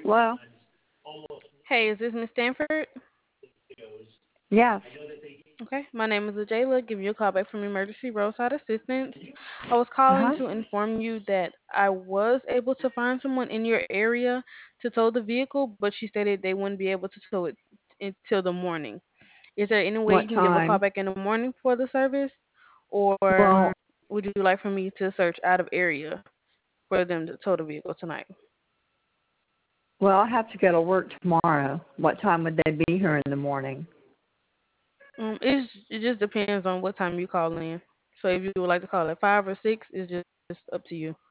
Well, Hey, is this Miss Stanford? yes. Okay, my name is Ajayla. Giving you a call back from Emergency Roadside Assistance. I was Uh calling huh. to inform you that I was able to find someone in your area to tow the vehicle, but she stated they wouldn't be able to tow it until the morning. Is there any way you What can give a call time? back in the morning for the service, or Well, would you like for me to search out of area for them to tow the vehicle tonight? I have to go to work tomorrow. What time would they be here in the morning? It just depends on what time you call in. So if you would like to call at 5 or 6, it's just up to you.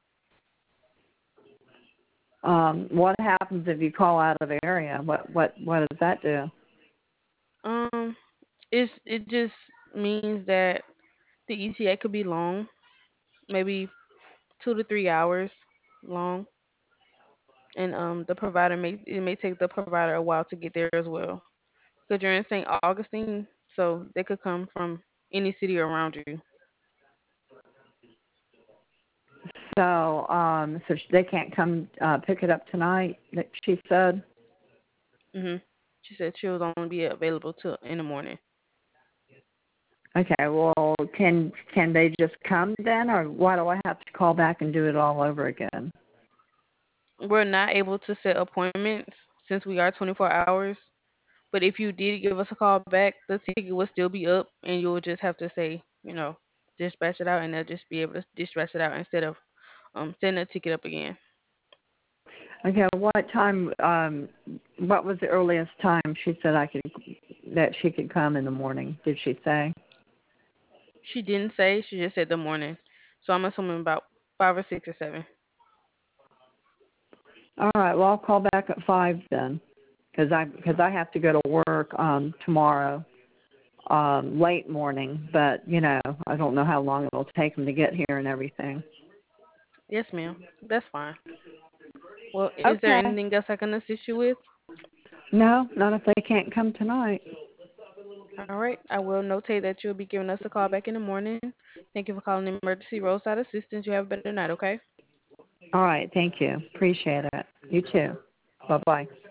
What happens if you call out of area? What does that do? Um, it just means that the ETA could be long, maybe 2 to 3 hours long, and the provider may take the provider a while to get there as well. Because you're in St. Augustine, so they could come from any city around you. So they can't come pick it up tonight. That she said. She said she was only be available till in the morning. Okay. Well, can they just come then, or why do I have to call back and do it all over again? We're not able to set appointments since we are 24 hours. But if you did give us a call back, the ticket will still be up, and you will just have to say, dispatch it out, and they'll just be able to dispatch it out instead of setting the ticket up again. Okay. What time? What was the earliest time she said that she could come in the morning? Did she say? She didn't say. She just said the morning. So I'm assuming about 5 or 6 or 7. All right. Well, I'll call back at 5 then, because I have to go to work tomorrow, late morning. But I don't know how long it'll take them to get here and everything. Yes, ma'am. That's fine. Well, is there Okay. anything else I can assist you with? No, not if they can't come tonight. All right. I will notate that you'll be giving us a call back in the morning. Thank you for calling Emergency Roadside Assistance. You have a better night, okay? All right. Thank you. Appreciate it. You too. Bye bye.